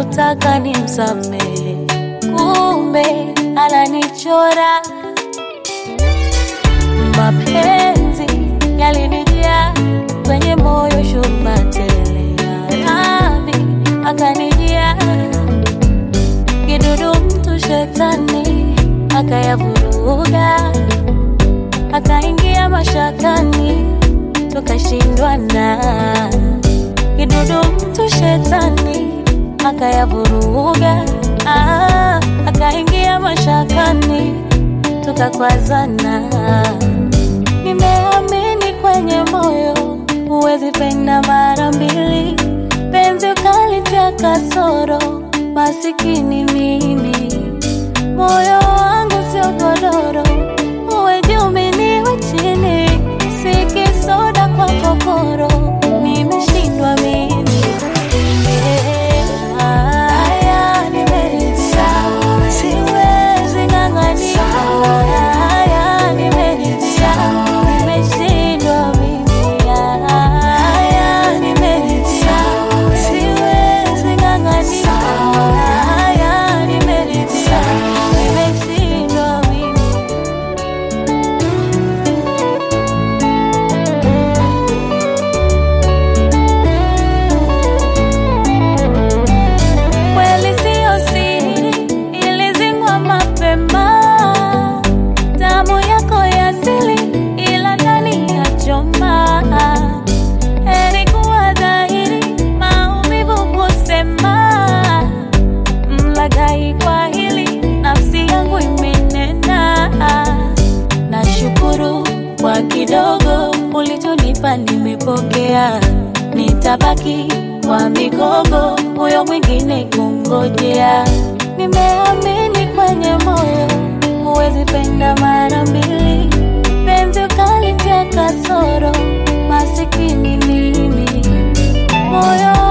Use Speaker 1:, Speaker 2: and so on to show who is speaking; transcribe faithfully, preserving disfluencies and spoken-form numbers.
Speaker 1: nilipotaka nimsamehe, kumbe ananichora. Mapenzi yalinijia kwenye moyo shuma tele, Rabi akanijia kidudu mtu shetani, akayavuruga, akaingia mashakani, tukashindwana. Kidudu mtu shetani, akayavuruga, ah, akaingia mashakani, tukakwazana. Nimeamini kwenye moyo huwezi penda mara mbili, penzi ukalitia kasoro, masikini mimi. Moyo wangu sio godoro, uwe juu mimi niwe chini, siki soda kwa kokoro, nimeshindwa mimi. Haya nimeridhia, siwezi ng'ang'ania. Haya nimeridhia, nimeshindwa mimi. Haya nimeridhia, siwezi ng'ang'ania. Haya nimeridhia, nimeshindwa mimi. Kweli sio siri, ilizingwa mapema, damu yako ya asili ila ndani ya choma. Heri kuwa dhahiri, maumivu kusema, mlaghai kwa hili, nafsi yangu imenena. Nashukuru kwa kidogo ulichonipa nimepokea, nitabaki kwa migogo, huyo mwingine kungojea. Nimeamini kwenye moyo huwezi penda mara mbili, penzi ukalitia kasoro, masikini mimi. Moyo